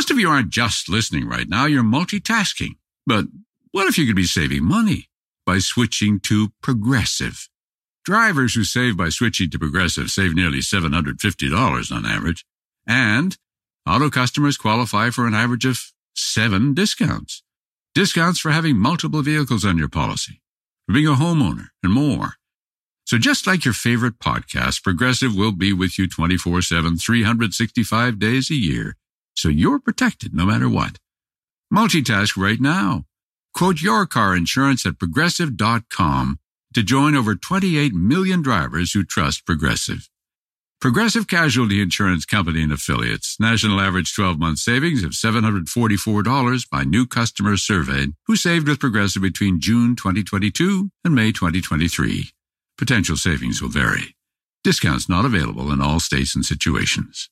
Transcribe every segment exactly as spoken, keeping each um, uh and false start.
Most of you aren't just listening right now, you're multitasking. But what if you could be saving money by switching to Progressive? Drivers who save by switching to Progressive save nearly seven hundred fifty dollars on average. And auto customers qualify for an average of seven discounts. Discounts for having multiple vehicles on your policy, for being a homeowner, and more. So just like your favorite podcast, Progressive will be with you twenty-four seven, three hundred sixty-five days a year, so you're protected no matter what. Multitask right now. Quote your car insurance at progressive dot com to join over twenty-eight million drivers who trust Progressive. Progressive Casualty Insurance Company and Affiliates. National average twelve-month savings of seven hundred forty-four dollars by new customers surveyed who saved with Progressive between June twenty twenty-two and May twenty twenty-three. Potential savings will vary. Discounts not available in all states and situations.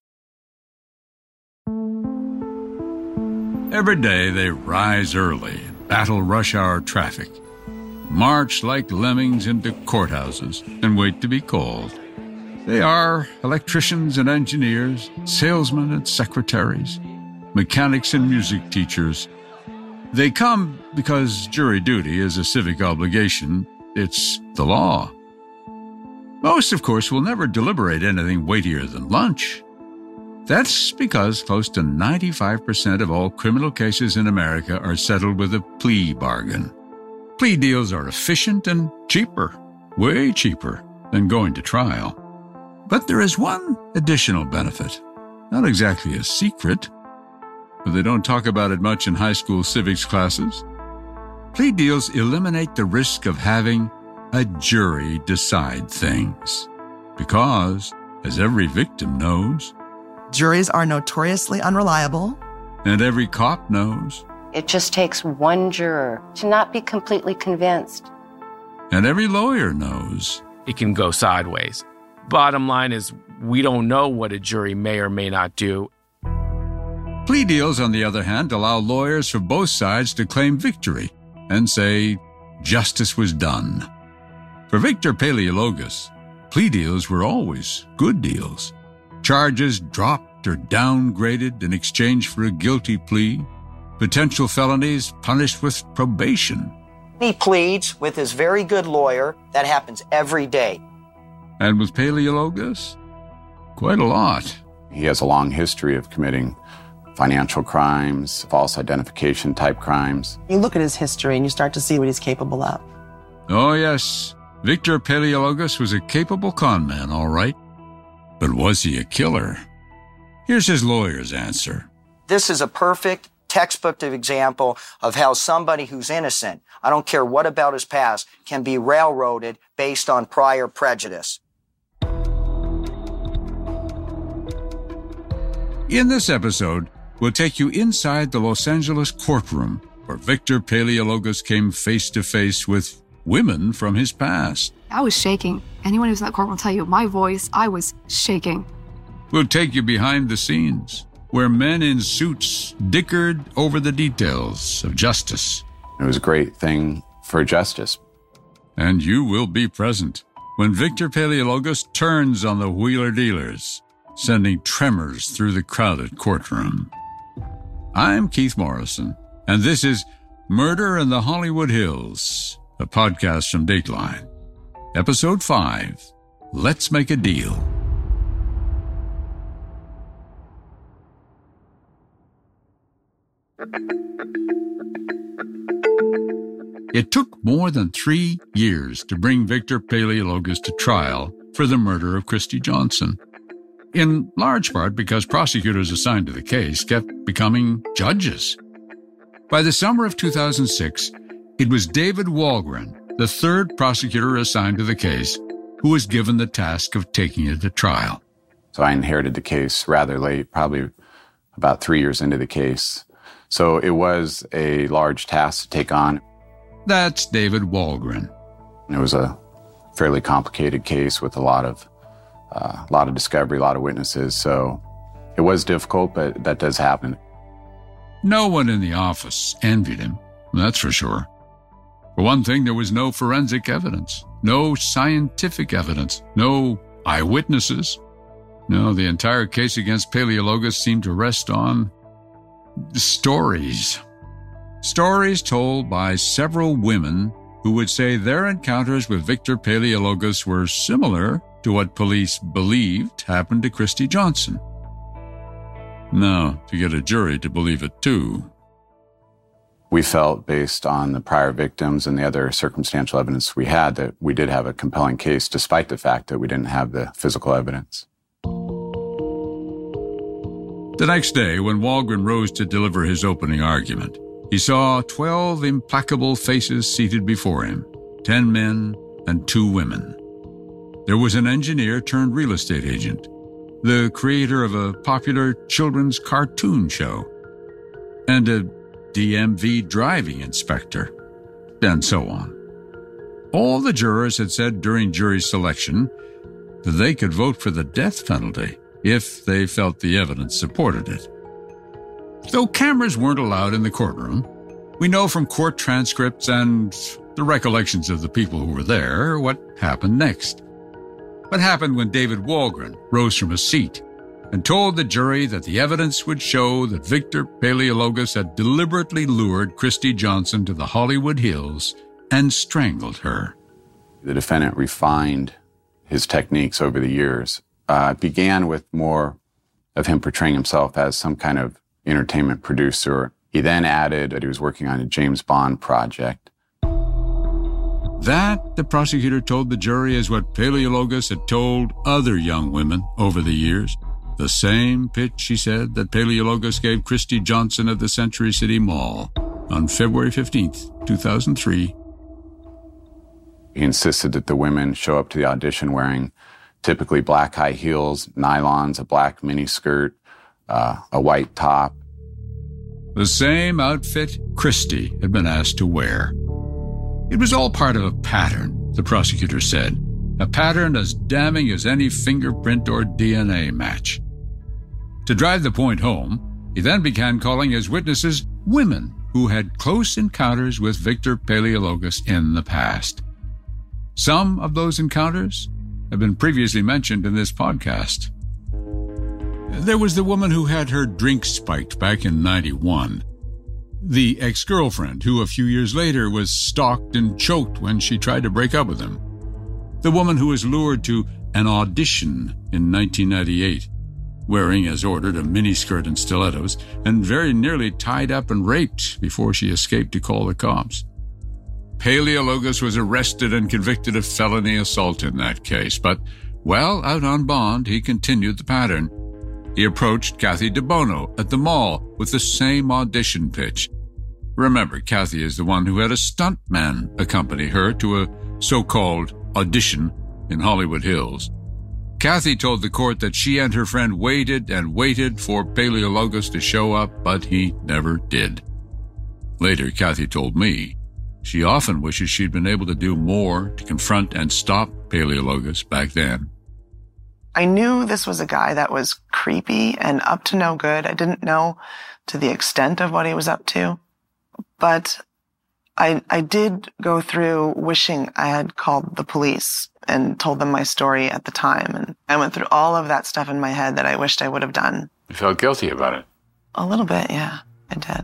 Every day they rise early and battle rush hour traffic, march like lemmings into courthouses, and wait to be called. They are electricians and engineers, salesmen and secretaries, mechanics and music teachers. They come because jury duty is a civic obligation. It's the law. Most, of course, will never deliberate anything weightier than lunch. That's because close to ninety-five percent of all criminal cases in America are settled with a plea bargain. Plea deals are efficient and cheaper, way cheaper than going to trial. But there is one additional benefit, not exactly a secret, but they don't talk about it much in high school civics classes. Plea deals eliminate the risk of having a jury decide things. Because, as every victim knows, juries are notoriously unreliable. And every cop knows. It just takes one juror to not be completely convinced. And every lawyer knows. It can go sideways. Bottom line is, we don't know what a jury may or may not do. Plea deals, on the other hand, allow lawyers for both sides to claim victory and say, justice was done. For Victor Paleologos, plea deals were always good deals. Charges dropped or downgraded in exchange for a guilty plea. Potential felonies punished with probation. He pleads with his very good lawyer. That happens every day. And with Paleologos, quite a lot. He has a long history of committing financial crimes, false identification type crimes. You look at his history and you start to see what he's capable of. Oh, yes. Victor Paleologos was a capable con man, all right. But was he a killer? Here's his lawyer's answer. This is a perfect textbook example of how somebody who's innocent, I don't care what about his past, can be railroaded based on prior prejudice. In this episode, we'll take you inside the Los Angeles courtroom where Victor Paleologos came face to face with women from his past. I was shaking. Anyone who's in that courtroom will tell you, my voice, I was shaking. We'll take you behind the scenes where men in suits dickered over the details of justice. It was a great thing for justice. And you will be present when Victor Paleologos turns on the wheeler dealers, sending tremors through the crowded courtroom. I'm Keith Morrison, and this is Murder in the Hollywood Hills, a podcast from Dateline. Episode five, Let's Make a Deal. It took more than three years to bring Victor Paleologos to trial for the murder of Christy Johnson, in large part because prosecutors assigned to the case kept becoming judges. By the summer of two thousand six, it was David Walgren, the third prosecutor assigned to the case, who was given the task of taking it to trial. So I inherited the case rather late, probably about three years into the case. So it was a large task to take on. That's David Walgren. It was a fairly complicated case with a lot of uh, a lot of discovery, a lot of witnesses. So it was difficult, but that does happen. No one in the office envied him, that's for sure. For one thing, there was no forensic evidence, no scientific evidence, no eyewitnesses. No, the entire case against Paleologos seemed to rest on Stories. Stories told by several women who would say their encounters with Victor Paleologos were similar to what police believed happened to Christy Johnson. Now, to get a jury to believe it too. We felt, based on the prior victims and the other circumstantial evidence we had, that we did have a compelling case, despite the fact that we didn't have the physical evidence. The next day, when Walgren rose to deliver his opening argument, he saw twelve implacable faces seated before him, ten men and two women. There was an engineer turned real estate agent, the creator of a popular children's cartoon show, and a D M V driving inspector, and so on. All the jurors had said during jury selection that they could vote for the death penalty if they felt the evidence supported it. Though cameras weren't allowed in the courtroom, we know from court transcripts and the recollections of the people who were there what happened next. What happened when David Walgren rose from his seat and told the jury that the evidence would show that Victor Paleologos had deliberately lured Christy Johnson to the Hollywood Hills and strangled her. The defendant refined his techniques over the years. Uh, it began with more of him portraying himself as some kind of entertainment producer. He then added that he was working on a James Bond project. That, the prosecutor told the jury, is what Paleologos had told other young women over the years. The same pitch, he said, that Paleologos gave Christy Johnson at the Century City Mall on February fifteenth, two thousand three. He insisted that the women show up to the audition wearing typically black high heels, nylons, a black miniskirt, uh, a white top. The same outfit Christy had been asked to wear. It was all part of a pattern, the prosecutor said, a pattern as damning as any fingerprint or D N A match. To drive the point home, he then began calling as witnesses women who had close encounters with Victor Paleologos in the past. Some of those encounters have been previously mentioned in this podcast. There was the woman who had her drink spiked back in ninety-one. The ex-girlfriend who a few years later was stalked and choked when she tried to break up with him. The woman who was lured to an audition in nineteen ninety-eight, wearing as ordered a miniskirt and stilettos, and very nearly tied up and raped before she escaped to call the cops. Paleologos was arrested and convicted of felony assault in that case, but, well, out on bond, he continued the pattern. He approached Kathy DeBono at the mall with the same audition pitch. Remember, Kathy is the one who had a stuntman accompany her to a so-called audition in Hollywood Hills. Kathy told the court that she and her friend waited and waited for Paleologos to show up, but he never did. Later, Kathy told me she often wishes she'd been able to do more to confront and stop Paleologos back then. I knew this was a guy that was creepy and up to no good. I didn't know to the extent of what he was up to. But I, I did go through wishing I had called the police and told them my story at the time. And I went through all of that stuff in my head that I wished I would have done. You felt guilty about it? A little bit, yeah, I did.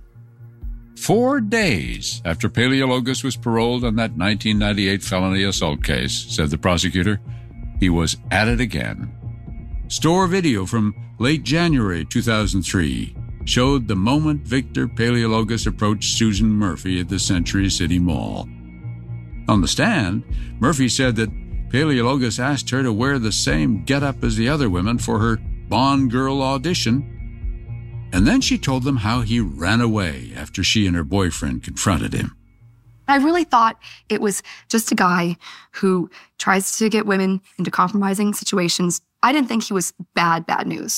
Four days after Paleologos was paroled on that nineteen ninety-eight felony assault case, said the prosecutor, he was at it again. Store video from late January two thousand three showed the moment Victor Paleologos approached Susan Murphy at the Century City Mall. On the stand, Murphy said that Paleologos asked her to wear the same getup as the other women for her Bond girl audition, and then she told them how he ran away after she and her boyfriend confronted him. I really thought it was just a guy who tries to get women into compromising situations. I didn't think he was bad, bad news.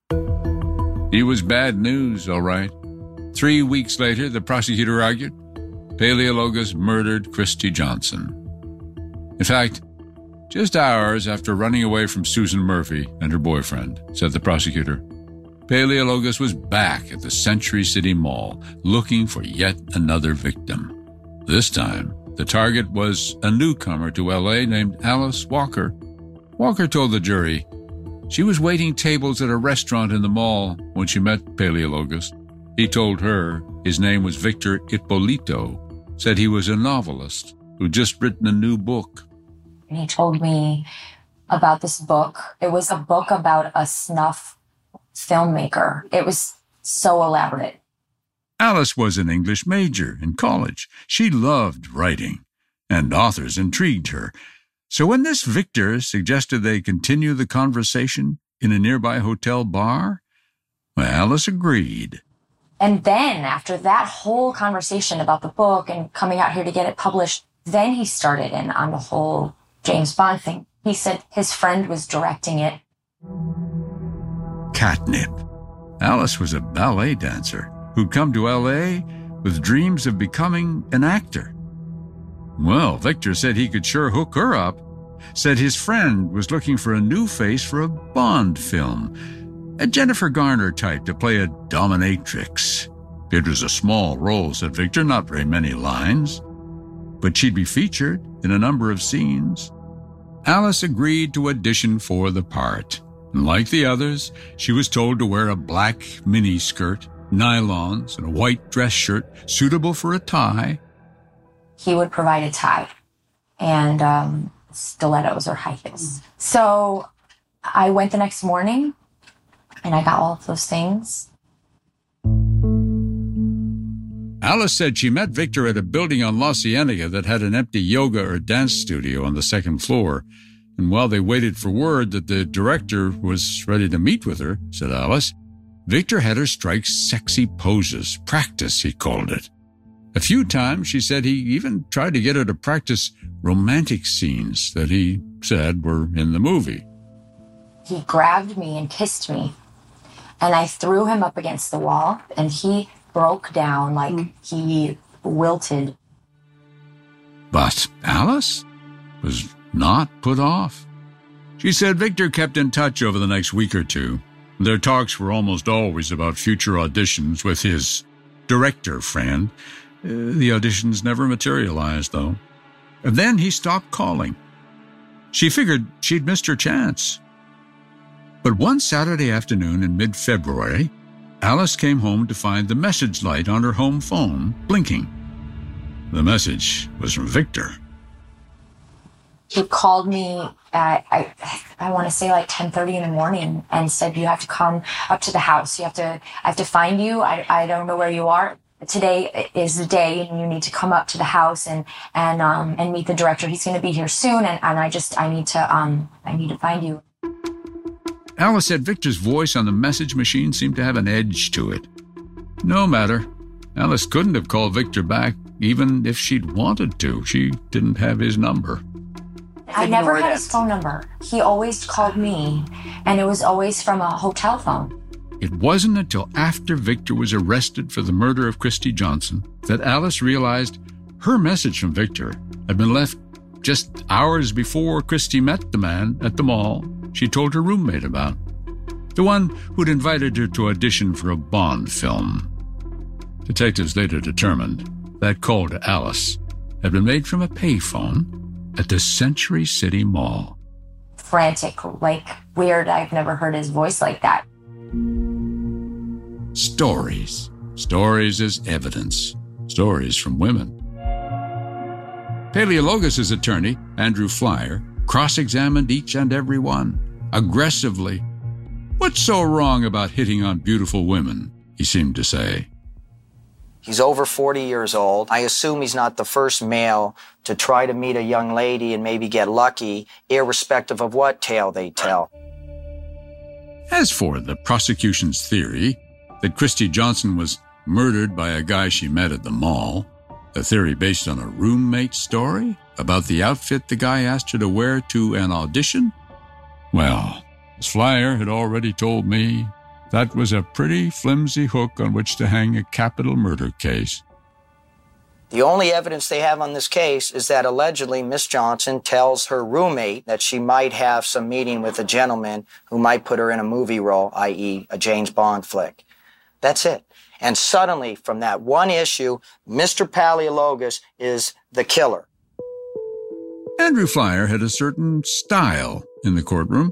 He was bad news, all right. Three weeks later, the prosecutor argued, Paleologos murdered Christy Johnson. In fact, just hours after running away from Susan Murphy and her boyfriend, said the prosecutor, Paleologos was back at the Century City Mall looking for yet another victim. This time, the target was a newcomer to L A named Alice Walker. Walker told the jury she was waiting tables at a restaurant in the mall when she met Paleologos. He told her his name was Victor Ippolito, said he was a novelist who'd just written a new book. And he told me about this book. It was a book about a snuff filmmaker. It was so elaborate. Alice was an English major in college. She loved writing, and authors intrigued her. So when this Victor suggested they continue the conversation in a nearby hotel bar, well, Alice agreed. And then after that whole conversation about the book and coming out here to get it published, then he started in on the whole James Bond thing. He said his friend was directing it. Catnip. Alice was a ballet dancer who'd come to L A with dreams of becoming an actor. Well, Victor said he could sure hook her up, said his friend was looking for a new face for a Bond film, a Jennifer Garner type to play a dominatrix. It was a small role, said Victor, not very many lines, but she'd be featured in a number of scenes. Alice agreed to audition for the part, and like the others, she was told to wear a black miniskirt, nylons, and a white dress shirt suitable for a tie. He would provide a tie and um, stilettos or high heels. So I went the next morning and I got all of those things. Alice said she met Victor at a building on La Cienega that had an empty yoga or dance studio on the second floor. And while they waited for word that the director was ready to meet with her, said Alice, Victor had her strike sexy poses. Practice, he called it. A few times, she said, he even tried to get her to practice romantic scenes that he said were in the movie. He grabbed me and kissed me, and I threw him up against the wall, and he broke down like mm. he wilted. But Alice was not put off. She said Victor kept in touch over the next week or two. Their talks were almost always about future auditions with his director friend. Uh, the auditions never materialized, though. And then he stopped calling. She figured she'd missed her chance. But one Saturday afternoon in mid-February, Alice came home to find the message light on her home phone blinking. The message was from Victor. He called me at, I, I want to say like ten thirty in the morning and said, you have to come up to the house. You have to, I have to find you. I, I don't know where you are. Today is the day and you need to come up to the house and, and, um, and meet the director. He's going to be here soon. And, and I just, I need to, um, I need to find you. Alice said Victor's voice on the message machine seemed to have an edge to it. No matter. Alice couldn't have called Victor back even if she'd wanted to. She didn't have his number. I never had his phone number. He always called me, and it was always from a hotel phone. It wasn't until after Victor was arrested for the murder of Christy Johnson that Alice realized her message from Victor had been left just hours before Christy met the man at the mall she told her roommate about, the one who'd invited her to audition for a Bond film. Detectives later determined that call to Alice had been made from a payphone at the Century City Mall. Frantic, like weird. I've never heard his voice like that. Stories. Stories as evidence. Stories from women. Paleologos' attorney, Andrew Flyer, cross-examined each and every one, aggressively. What's so wrong about hitting on beautiful women, he seemed to say. He's over forty years old. I assume he's not the first male to try to meet a young lady and maybe get lucky, irrespective of what tale they tell. As for the prosecution's theory that Christy Johnson was murdered by a guy she met at the mall, a theory based on a roommate story about the outfit the guy asked her to wear to an audition, well, as Flyer had already told me, that was a pretty flimsy hook on which to hang a capital murder case. The only evidence they have on this case is that allegedly Miss Johnson tells her roommate that she might have some meeting with a gentleman who might put her in a movie role, that is a James Bond flick. That's it. And suddenly, from that one issue, Mister Paleologos is the killer. Andrew Flyer had a certain style in the courtroom.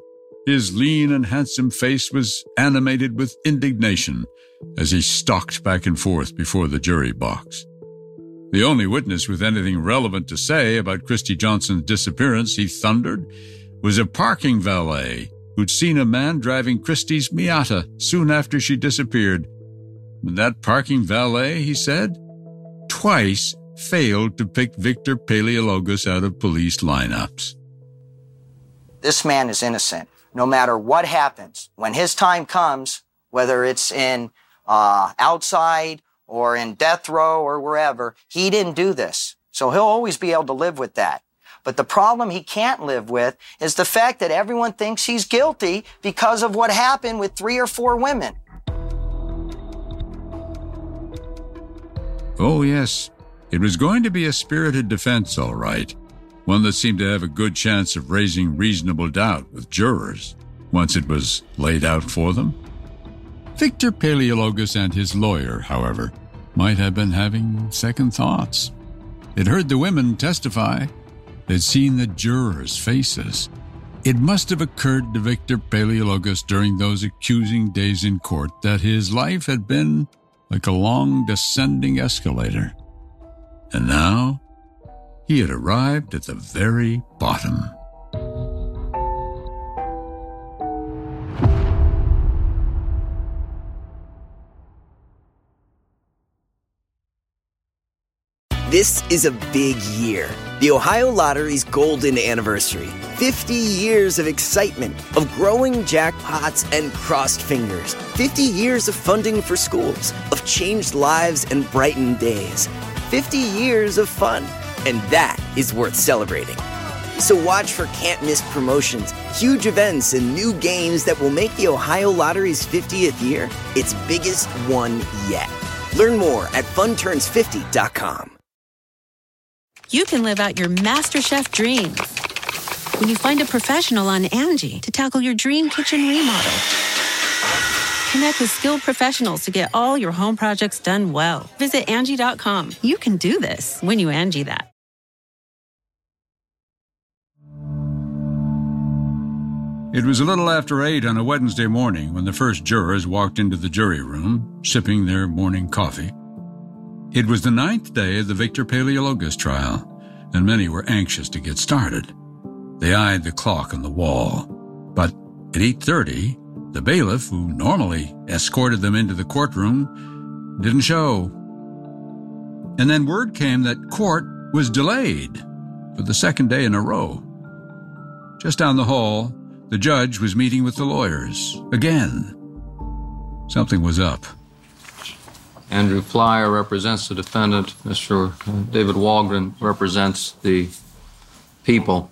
His lean and handsome face was animated with indignation as he stalked back and forth before the jury box. The only witness with anything relevant to say about Christy Johnson's disappearance, he thundered, was a parking valet who'd seen a man driving Christy's Miata soon after she disappeared. And that parking valet, he said, twice failed to pick Victor Paleologos out of police lineups. This man is innocent. No matter what happens, when his time comes, whether it's in uh, outside or in death row or wherever, he didn't do this. So he'll always be able to live with that. But the problem he can't live with is the fact that everyone thinks he's guilty because of what happened with three or four women. Oh, yes. It was going to be a spirited defense, all right. One that seemed to have a good chance of raising reasonable doubt with jurors once it was laid out for them. Victor Paleologos and his lawyer, however, might have been having second thoughts. They'd heard the women testify. They'd seen the jurors' faces. It must have occurred to Victor Paleologos during those accusing days in court that his life had been like a long descending escalator. And now, he had arrived at the very bottom. This is a big year. The Ohio Lottery's golden anniversary. fifty years of excitement, of growing jackpots and crossed fingers. fifty years of funding for schools, of changed lives and brightened days. fifty years of fun, and that is worth celebrating. So watch for can't-miss promotions, huge events, and new games that will make the Ohio Lottery's fiftieth year its biggest one yet. Learn more at fun turns fifty dot com. You can live out your MasterChef dreams when you find a professional on Angie to tackle your dream kitchen remodel. Connect with skilled professionals to get all your home projects done well. Visit Angie dot com. You can do this when you Angie that. It was a little after eight on a Wednesday morning when the first jurors walked into the jury room, sipping their morning coffee. It was the ninth day of the Victor Paleologos trial, and many were anxious to get started. They eyed the clock on the wall. But at eight thirty, the bailiff, who normally escorted them into the courtroom, didn't show. And then word came that court was delayed for the second day in a row. Just down the hall, the judge was meeting with the lawyers again. Something was up. Andrew Flyer represents the defendant. Mister David Walgren represents the people.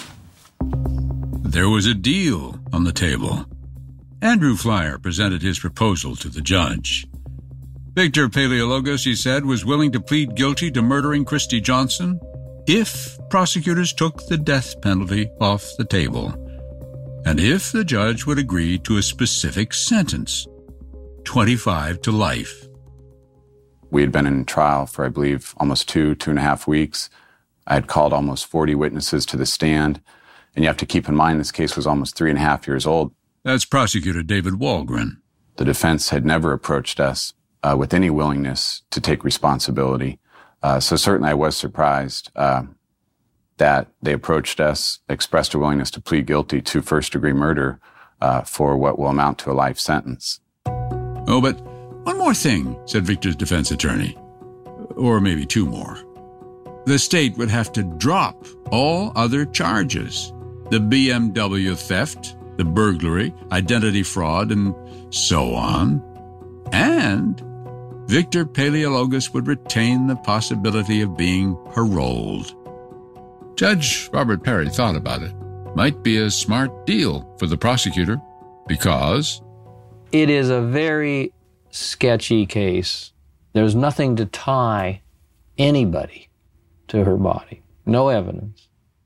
There was a deal on the table. Andrew Flyer presented his proposal to the judge. Victor Paleologos, he said, was willing to plead guilty to murdering Christy Johnson if prosecutors took the death penalty off the table, and if the judge would agree to a specific sentence, twenty-five to life. We had been in trial for, I believe, almost two, two and a half weeks. I had called almost forty witnesses to the stand. And you have to keep in mind this case was almost three and a half years old. That's Prosecutor David Walgren. The defense had never approached us uh, with any willingness to take responsibility. Uh, so certainly I was surprised uh, that they approached us, expressed a willingness to plead guilty to first-degree murder uh, for what will amount to a life sentence. Oh, but one more thing, said Victor's defense attorney. Or maybe two more. The state would have to drop all other charges. The B M W theft, the burglary, identity fraud, and so on. And Victor Paleologos would retain the possibility of being paroled. Judge Robert Perry thought about it. Might be a smart deal for the prosecutor, because it is a very sketchy case. There's nothing to tie anybody to her body. No evidence.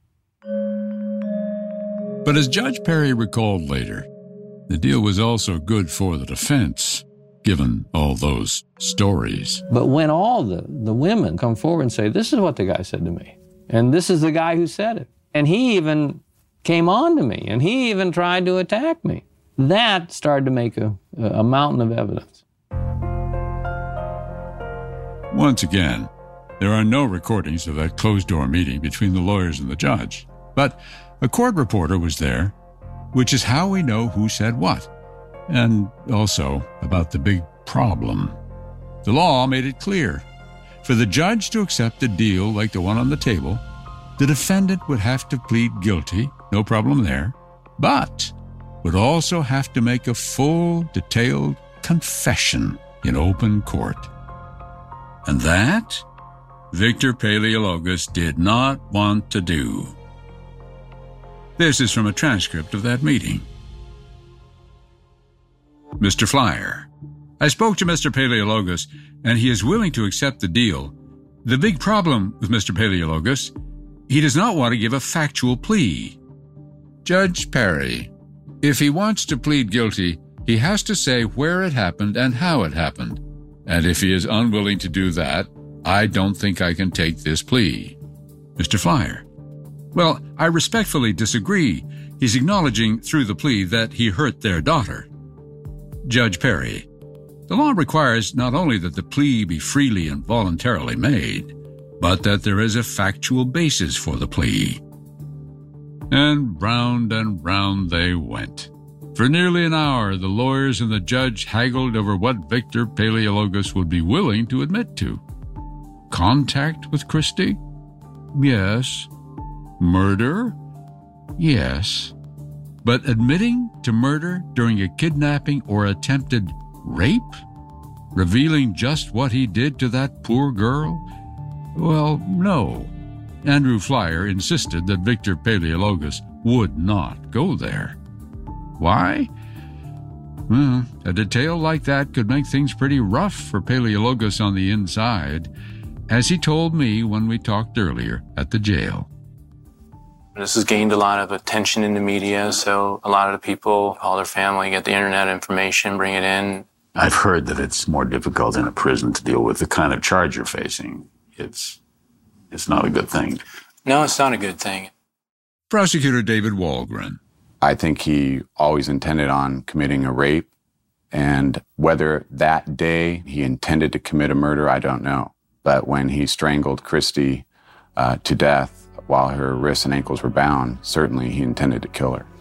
But as Judge Perry recalled later, the deal was also good for the defense, given all those stories. But when all the, the women come forward and say, this is what the guy said to me, and this is the guy who said it, and he even came on to me, and he even tried to attack me. That started to make a, a mountain of evidence. Once again, there are no recordings of that closed-door meeting between the lawyers and the judge. But a court reporter was there, which is how we know who said what, and also about the big problem. The law made it clear. For the judge to accept a deal like the one on the table, the defendant would have to plead guilty, no problem there, but would also have to make a full, detailed confession in open court. And that, Victor Paleologos did not want to do. This is from a transcript of that meeting. Mister Flyer, I spoke to Mister Paleologos, and he is willing to accept the deal. The big problem with Mister Paleologos, he does not want to give a factual plea. Judge Perry, if he wants to plead guilty, he has to say where it happened and how it happened. And if he is unwilling to do that, I don't think I can take this plea. Mister Flyer, well, I respectfully disagree. He's acknowledging through the plea that he hurt their daughter. Judge Perry, the law requires not only that the plea be freely and voluntarily made, but that there is a factual basis for the plea. And round and round they went. For nearly an hour, the lawyers and the judge haggled over what Victor Paleologos would be willing to admit to. Contact with Christie? Yes. Murder? Yes. But admitting to murder during a kidnapping or attempted rape? Revealing just what he did to that poor girl? Well, no. Andrew Flyer insisted that Victor Paleologos would not go there. Why? Well, a detail like that could make things pretty rough for Paleologos on the inside, as he told me when we talked earlier at the jail. This has gained a lot of attention in the media, so a lot of the people call their family, get the internet information, bring it in. I've heard that it's more difficult in a prison to deal with the kind of charge you're facing. It's, it's not a good thing. No, it's not a good thing. Prosecutor David Walgren. I think he always intended on committing a rape, and whether that day he intended to commit a murder, I don't know. But when he strangled Christie uh, to death while her wrists and ankles were bound, certainly he intended to kill her.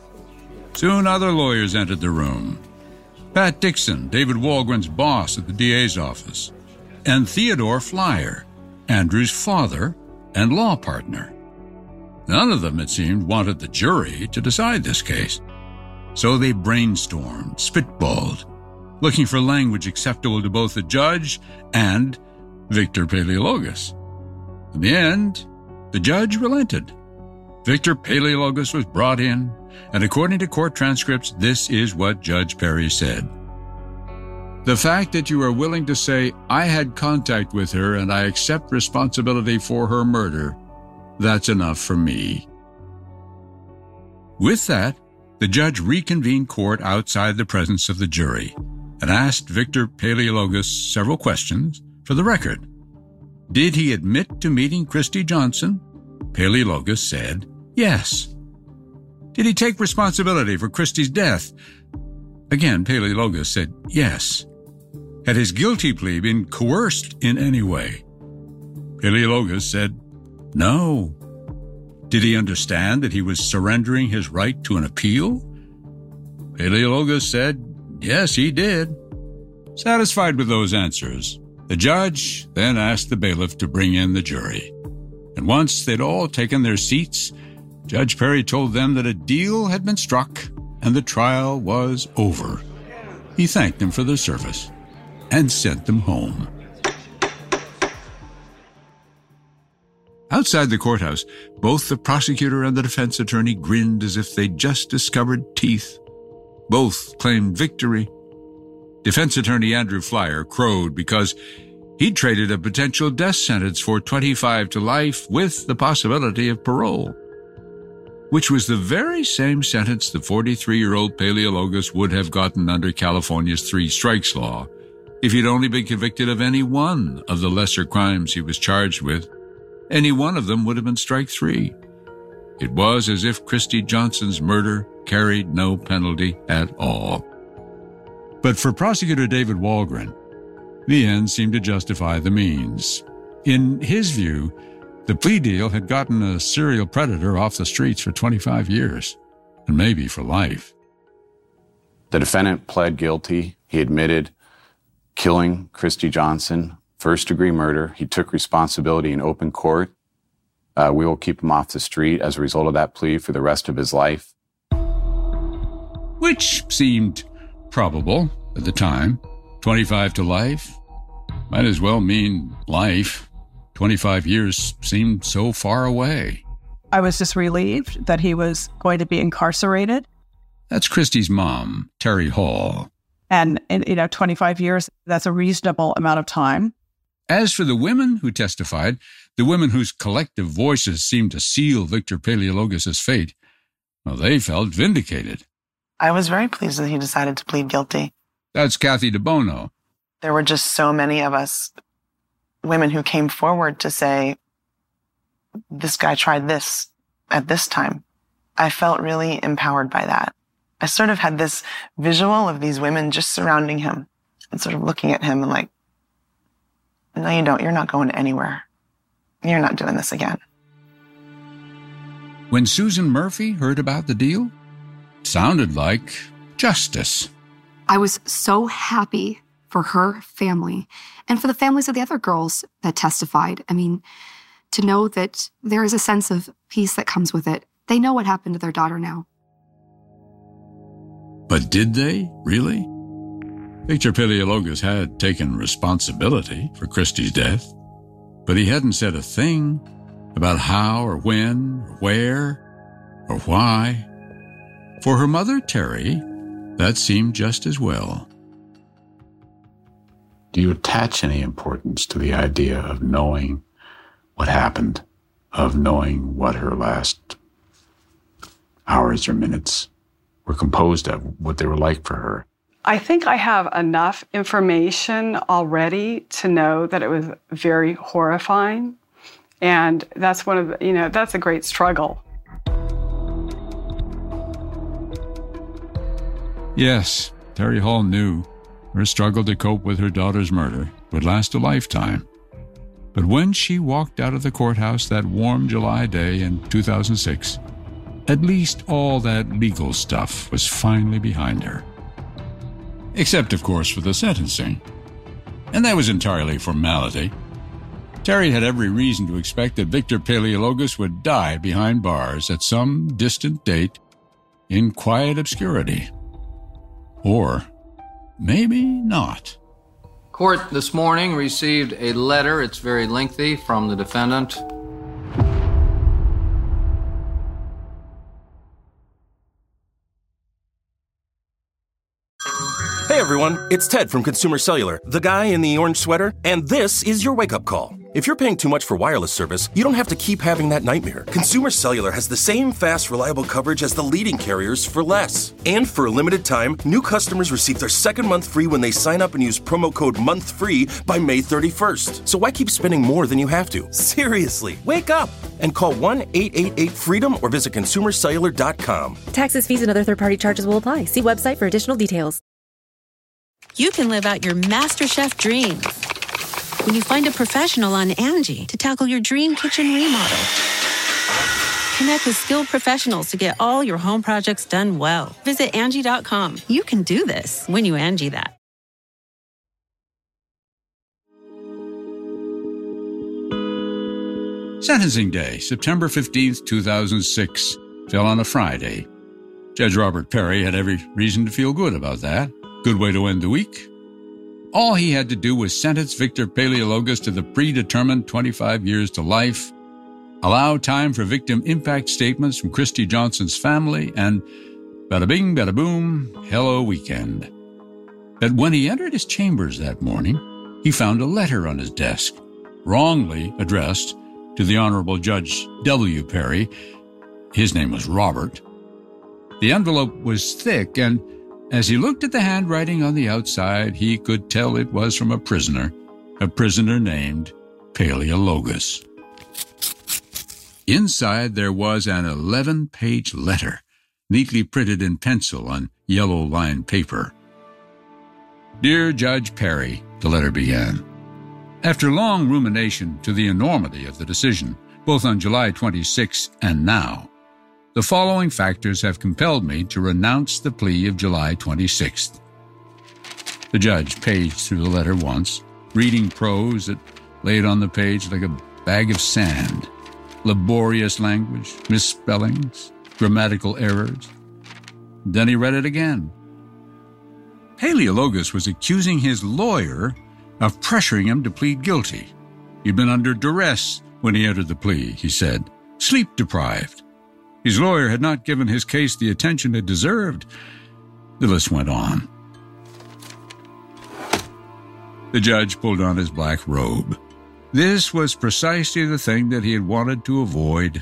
Soon other lawyers entered the room. Pat Dixon, David Walgren's boss at the D A's office, and Theodore Flyer, Andrew's father and law partner. None of them, it seemed, wanted the jury to decide this case. So they brainstormed, spitballed, looking for language acceptable to both the judge and Victor Paleologos. In the end, the judge relented. Victor Paleologos was brought in, and according to court transcripts, this is what Judge Perry said. The fact that you are willing to say, I had contact with her and I accept responsibility for her murder, that's enough for me. With that, the judge reconvened court outside the presence of the jury and asked Victor Paleologos several questions for the record. Did he admit to meeting Christie Johnson? Paleologos said yes. Did he take responsibility for Christie's death? Again, Paleologos said yes. Had his guilty plea been coerced in any way? Paleologos said no. Did he understand that he was surrendering his right to an appeal? Paleologos said yes, he did. Satisfied with those answers, the judge then asked the bailiff to bring in the jury. And once they'd all taken their seats, Judge Perry told them that a deal had been struck and the trial was over. He thanked them for their service and sent them home. Outside the courthouse, both the prosecutor and the defense attorney grinned as if they'd just discovered teeth. Both claimed victory. Defense attorney Andrew Flyer crowed because he'd traded a potential death sentence for twenty-five to life with the possibility of parole, which was the very same sentence the forty-three-year-old Paleologos would have gotten under California's three strikes law if he'd only been convicted of any one of the lesser crimes he was charged with. Any one of them would have been strike three. It was as if Christy Johnson's murder carried no penalty at all. But for prosecutor David Walgren, the end seemed to justify the means. In his view, the plea deal had gotten a serial predator off the streets for twenty-five years, and maybe for life. The defendant pled guilty. He admitted killing Christy Johnson, first-degree murder. He took responsibility in open court. Uh, we will keep him off the street as a result of that plea for the rest of his life. Which seemed probable at the time. twenty-five to life might as well mean life. twenty-five years seemed so far away. I was just relieved that he was going to be incarcerated. That's Christy's mom, Terry Hall. And, and, you know, twenty-five years, that's a reasonable amount of time. As for the women who testified, the women whose collective voices seemed to seal Victor Paleologos' fate, well, they felt vindicated. I was very pleased that he decided to plead guilty. That's Kathy DeBono. There were just so many of us women who came forward to say, this guy tried this at this time. I felt really empowered by that. I sort of had this visual of these women just surrounding him and sort of looking at him and like, no, you don't. You're not going anywhere. You're not doing this again. When Susan Murphy heard about the deal, it sounded like justice. I was so happy for her family and for the families of the other girls that testified. I mean, to know that there is a sense of peace that comes with it. They know what happened to their daughter now. But did they, really? Victor Paleologos had taken responsibility for Christy's death, but he hadn't said a thing about how or when or where or why. For her mother, Terry, that seemed just as well. Do you attach any importance to the idea of knowing what happened, of knowing what her last hours or minutes were composed of, what they were like for her? I think I have enough information already to know that it was very horrifying. And that's one of the, you know, that's a great struggle. Yes, Terry Hall knew her struggle to cope with her daughter's murder would last a lifetime. But when she walked out of the courthouse that warm July day in two thousand six, at least all that legal stuff was finally behind her. Except, of course, for the sentencing. And that was entirely formality. Terry had every reason to expect that Victor Paleologos would die behind bars at some distant date in quiet obscurity. Or maybe not. Court this morning received a letter, it's very lengthy, from the defendant. Hey everyone, it's Ted from Consumer Cellular, the guy in the orange sweater, and this is your wake-up call. If you're paying too much for wireless service, you don't have to keep having that nightmare. Consumer Cellular has the same fast, reliable coverage as the leading carriers for less. And for a limited time, new customers receive their second month free when they sign up and use promo code MONTHFREE by May thirty-first. So why keep spending more than you have to? Seriously, wake up and call one eight eight eight FREEDOM or visit consumer cellular dot com. Taxes, fees, and other third-party charges will apply. See website for additional details. You can live out your MasterChef dreams when you find a professional on Angie to tackle your dream kitchen remodel. Connect with skilled professionals to get all your home projects done well. Visit Angie dot com. You can do this when you Angie that. Sentencing day, September fifteenth, two thousand six, fell on a Friday. Judge Robert Perry had every reason to feel good about that. Good way to end the week. All he had to do was sentence Victor Paleologos to the predetermined twenty-five years to life, allow time for victim impact statements from Christy Johnson's family, and bada bing, bada boom, hello weekend. But when he entered his chambers that morning, he found a letter on his desk, wrongly addressed to the Honorable Judge W. Perry. His name was Robert. The envelope was thick, and as he looked at the handwriting on the outside, he could tell it was from a prisoner, a prisoner named Paleologos. Inside there was an eleven-page letter, neatly printed in pencil on yellow-lined paper. Dear Judge Perry, the letter began. After long rumination to the enormity of the decision, both on July twenty-sixth and now, the following factors have compelled me to renounce the plea of July twenty-sixth. The judge paged through the letter once, reading prose that laid on the page like a bag of sand, laborious language, misspellings, grammatical errors. Then he read it again. Paleologus was accusing his lawyer of pressuring him to plead guilty. He'd been under duress when he entered the plea, he said, sleep-deprived. His lawyer had not given his case the attention it deserved. The list went on. The judge pulled on his black robe. This was precisely the thing that he had wanted to avoid.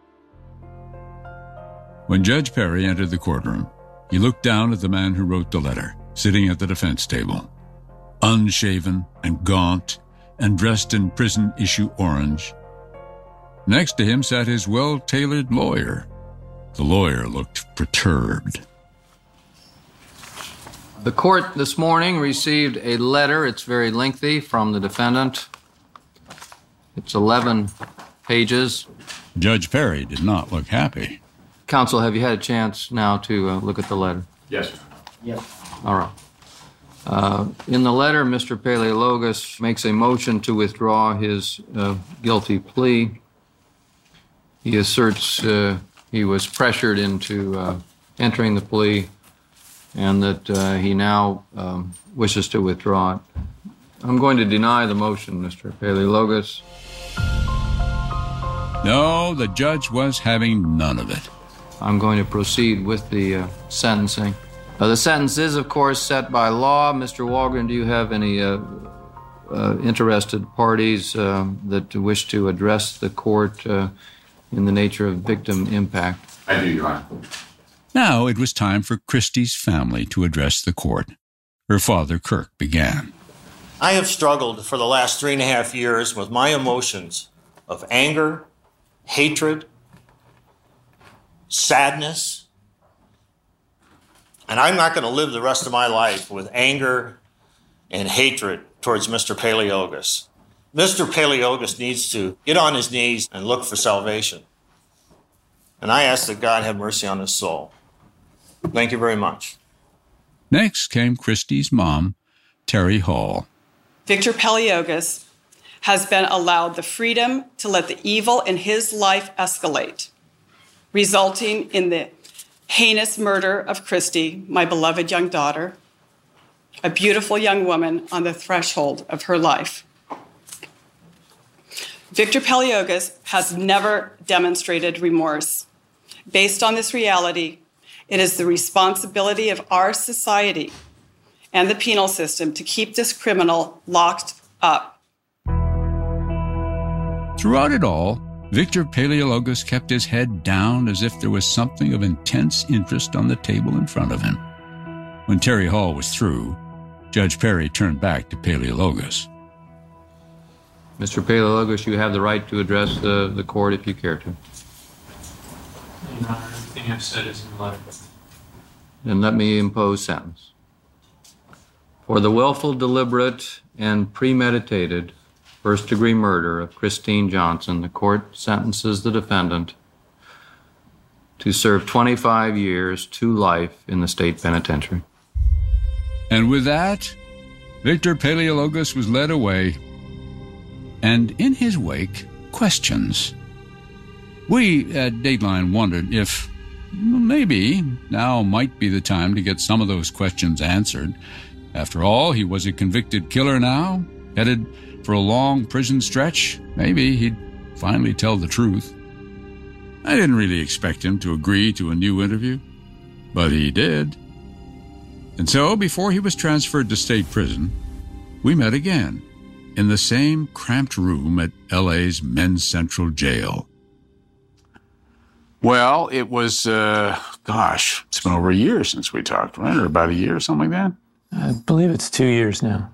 When Judge Perry entered the courtroom, he looked down at the man who wrote the letter, sitting at the defense table. Unshaven and gaunt and dressed in prison-issue orange. Next to him sat his well-tailored lawyer. The lawyer looked perturbed. The court this morning received a letter. It's very lengthy from the defendant. It's eleven pages. Judge Perry did not look happy. Counsel, have you had a chance now to uh, look at the letter? Yes. Yes. All right. Uh, in the letter, Mister Paleologus makes a motion to withdraw his uh, guilty plea. He asserts uh, he was pressured into uh, entering the plea and that uh, he now um, wishes to withdraw it. I'm going to deny the motion, Mister Paleologus. No, the judge was having none of it. I'm going to proceed with the uh, sentencing. Uh, the sentence is, of course, set by law. Mister Walgren, do you have any uh, uh, interested parties uh, that wish to address the court uh, in the nature of victim impact? I do, Your Honor. Now it was time for Christie's family to address the court. Her father, Kirk, began. I have struggled for the last three and a half years with my emotions of anger, hatred, sadness, and I'm not going to live the rest of my life with anger and hatred towards Mister Paleologus. Mister Paleologus needs to get on his knees and look for salvation. And I ask that God have mercy on his soul. Thank you very much. Next came Christie's mom, Terry Hall. Victor Paleologus has been allowed the freedom to let the evil in his life escalate, resulting in the heinous murder of Christy, my beloved young daughter, a beautiful young woman on the threshold of her life. Victor Paleologus has never demonstrated remorse. Based on this reality, it is the responsibility of our society and the penal system to keep this criminal locked up. Throughout it all, Victor Paleologus kept his head down as if there was something of intense interest on the table in front of him. When Terry Hall was through, Judge Perry turned back to Paleologus. Mister Paleologus, you have the right to address the, the court if you care to. Your Honor, everything I've said is in the letter. Then let me impose sentence. For the willful, deliberate, and premeditated first-degree murder of Christine Johnson, the court sentences the defendant to serve twenty-five years to life in the state penitentiary. And with that, Victor Paleologus was led away, and in his wake, questions. We at Dateline wondered if maybe now might be the time to get some of those questions answered. After all, he was a convicted killer now, headed for a long prison stretch. Maybe he'd finally tell the truth. I didn't really expect him to agree to a new interview, but he did. And so, before he was transferred to state prison, we met again in the same cramped room at L A's Men's Central Jail. Well, it was, uh, gosh, it's been over a year since we talked, right? Or about a year, something like that? I believe it's two years now.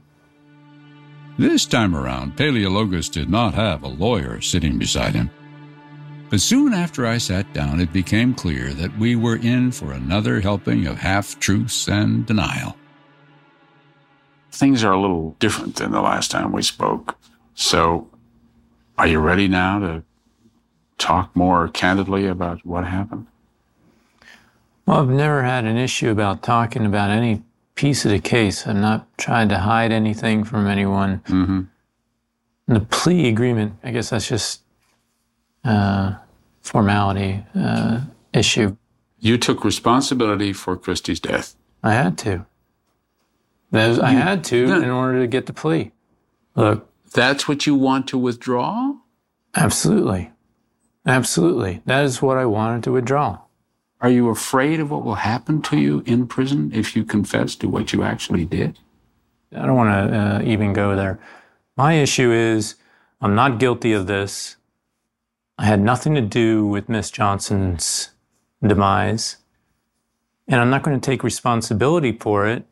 This time around, Paleologus did not have a lawyer sitting beside him. But soon after I sat down, it became clear that we were in for another helping of half-truths and denial. Things are a little different than the last time we spoke. So, are you ready now to talk more candidly about what happened? Well, I've never had an issue about talking about any piece of the case. I'm not trying to hide anything from anyone. Mm-hmm. The plea agreement, I guess that's just uh, formality uh, issue. You took responsibility for Christy's death. I had to. That was, I You- had to No. in order to get the plea. Look. That's what you want to withdraw? Absolutely. Absolutely. That is what I wanted to withdraw. Are you afraid of what will happen to you in prison if you confess to what you actually did? I don't want to uh, even go there. My issue is I'm not guilty of this. I had nothing to do with Miss Johnson's demise, and I'm not going to take responsibility for it.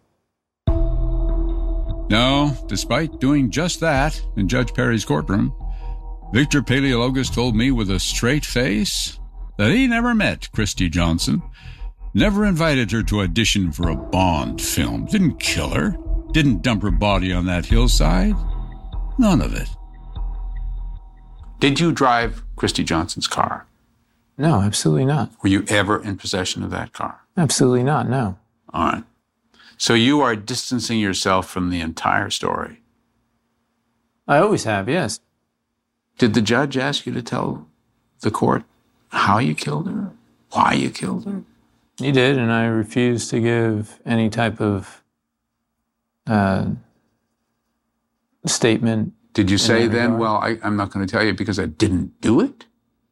No, despite doing just that in Judge Perry's courtroom, Victor Paleologus told me with a straight face that he never met Christy Johnson, never invited her to audition for a Bond film, didn't kill her, didn't dump her body on that hillside. None of it. Did you drive Christy Johnson's car? No, absolutely not. Were you ever in possession of that car? Absolutely not, no. All right. So you are distancing yourself from the entire story. I always have, yes. Did the judge ask you to tell the court how you killed her? Why you killed her? He did, and I refused to give any type of uh, statement. Did you say in that then, regard. well, I, I'm not going to tell you because I didn't do it?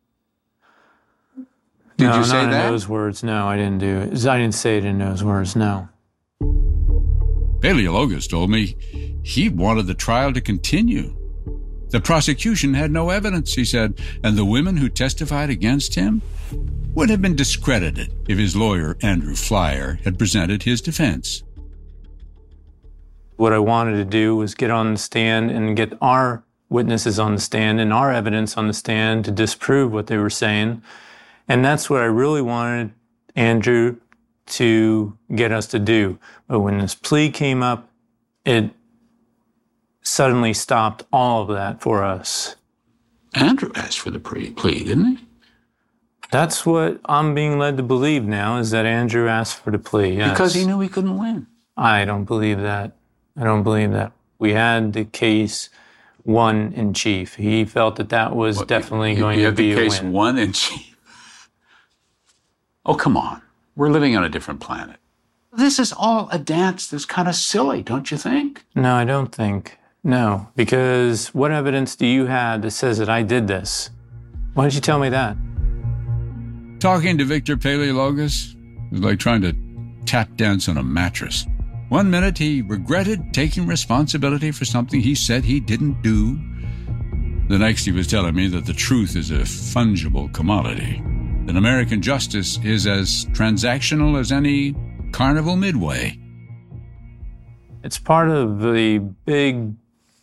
Did no, you say not that? in those words. No, I didn't do it. I didn't say it in those words, no. Paleologus told me he wanted the trial to continue. The prosecution had no evidence, he said, and the women who testified against him would have been discredited if his lawyer, Andrew Flyer, had presented his defense. What I wanted to do was get on the stand and get our witnesses on the stand and our evidence on the stand to disprove what they were saying. And that's what I really wanted Andrew to get us to do. But when this plea came up, it suddenly stopped all of that for us. Andrew asked for the pre- plea, didn't he? That's what I'm being led to believe now, is that Andrew asked for the plea, yes. Because he knew he couldn't win. I don't believe that. I don't believe that. We had the case won in chief. He felt that that was Well, definitely you, going you to had be the a case win. won in chief. Oh, come on. We're living on a different planet. This is all a dance that's kind of silly, don't you think? No, I don't think. No, because what evidence do you have that says that I did this? Why did you tell me that? Talking to Victor Paleologus was like trying to tap dance on a mattress. One minute he regretted taking responsibility for something he said he didn't do. The next he was telling me that the truth is a fungible commodity, that American justice is as transactional as any carnival midway. It's part of the big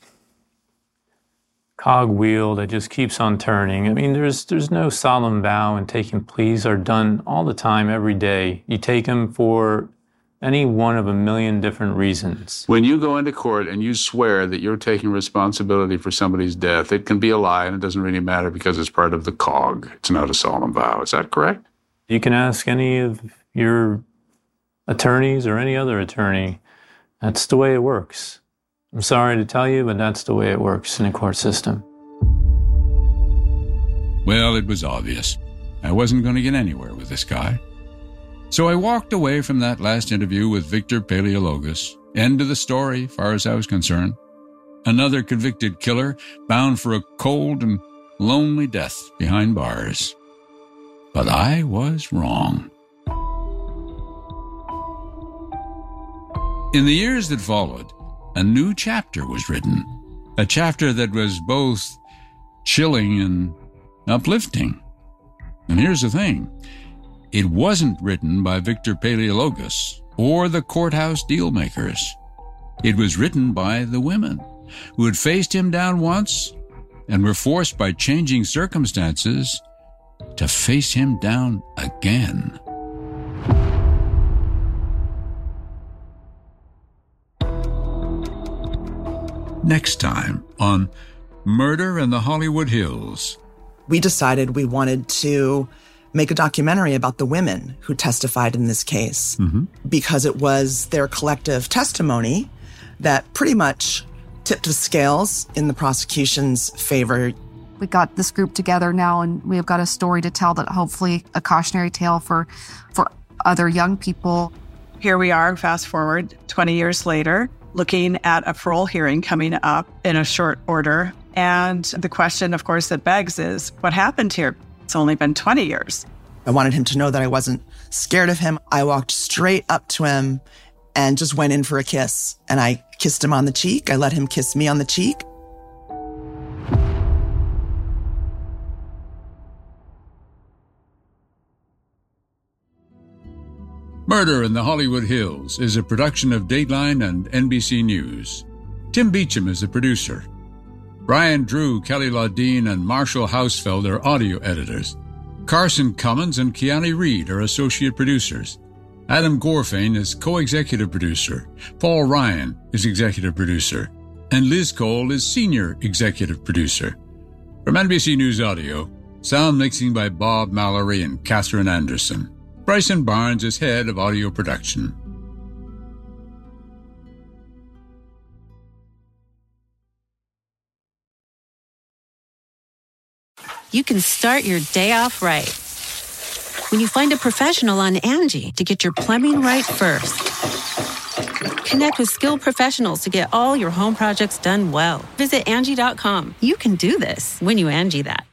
cogwheel that just keeps on turning. I mean, there's there's no solemn vow, and taking pleas are done all the time, every day. You take them for any one of a million different reasons. When you go into court and you swear that you're taking responsibility for somebody's death, it can be a lie and it doesn't really matter because it's part of the cog. It's not a solemn vow. Is that correct? You can ask any of your attorneys or any other attorney. That's the way it works. I'm sorry to tell you, but that's the way it works in a court system. Well, it was obvious. I wasn't going to get anywhere with this guy. So I walked away from that last interview with Victor Paleologus. End of the story, far as I was concerned. Another convicted killer bound for a cold and lonely death behind bars. But I was wrong. In the years that followed, a new chapter was written. A chapter that was both chilling and uplifting. And here's the thing. It wasn't written by Victor Paleologus or the courthouse dealmakers. It was written by the women who had faced him down once and were forced by changing circumstances to face him down again. Next time on Murder in the Hollywood Hills. We decided we wanted to make a documentary about the women who testified in this case, mm-hmm. because it was their collective testimony that pretty much tipped the scales in the prosecution's favor. We got this group together now, and we've got a story to tell that hopefully a cautionary tale for, for other young people. Here we are, fast forward twenty years later, looking at a parole hearing coming up in a short order. And the question, of course, that begs is, what happened here? It's only been twenty years. I wanted him to know that I wasn't scared of him. I walked straight up to him and just went in for a kiss. And I kissed him on the cheek. I let him kiss me on the cheek. Murder in the Hollywood Hills is a production of Dateline and N B C News. Tim Beecham is the producer. Brian Drew, Kelly Laudine, and Marshall Hausfeld are audio editors. Carson Cummins and Kiani Reed are associate producers. Adam Gorfain is co-executive producer. Paul Ryan is executive producer. And Liz Cole is senior executive producer. From N B C News Audio, sound mixing by Bob Mallory and Catherine Anderson. Bryson Barnes is head of audio production. You can start your day off right when you find a professional on Angie to get your plumbing right first. Connect with skilled professionals to get all your home projects done well. Visit Angie dot com. You can do this when you Angie that.